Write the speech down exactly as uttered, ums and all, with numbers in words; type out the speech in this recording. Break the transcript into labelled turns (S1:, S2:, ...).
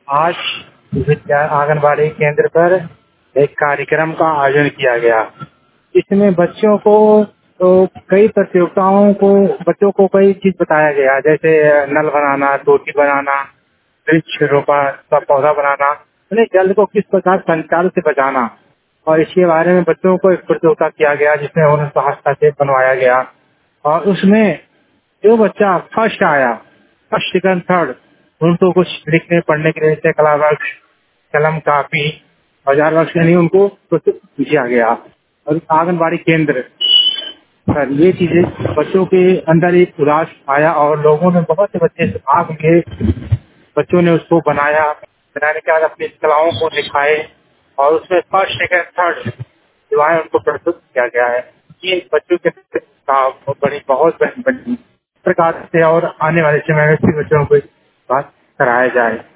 S1: आज विद्या आंगनबाड़ी केंद्र पर एक कार्यक्रम का आयोजन किया गया। इसमें बच्चों को तो कई प्रतियोगिताओं को बच्चों को कई चीज बताया गया, जैसे नल बनाना, टोटी बनाना, वृक्ष रोपा का पौधा बनाना, यानी जल को किस प्रकार संचार से बचाना। और इसके बारे में बच्चों को एक प्रतियोगिता किया गया जिसमें उन्हें सहायता से बनवाया गया। और उसमें जो बच्चा फर्स्ट आया, फर्स्ट सेकंड थर्ड, उनको कुछ लिखने पढ़ने के लिए जैसे कला वर्क्स, कलम कापी, औजार वर्क्स यानी उनको कुछ दिया गया। और आंगनबाड़ी केंद्र सर ये चीजें बच्चों के अंदर एक उल्लास आया और लोगों ने बहुत से बच्चे भाग लिए। बच्चों ने उसको बनाया, बनाने के बाद अपनी कलाओं को दिखाए और उसमें फर्स्ट सेकंड थर्ड जो है उनको प्रस्तुत किया गया है। ये बच्चों के का बड़ी बहुत बड़ी प्रकार से और आने वाले समय में भी बच्चों को बात कराया जाए।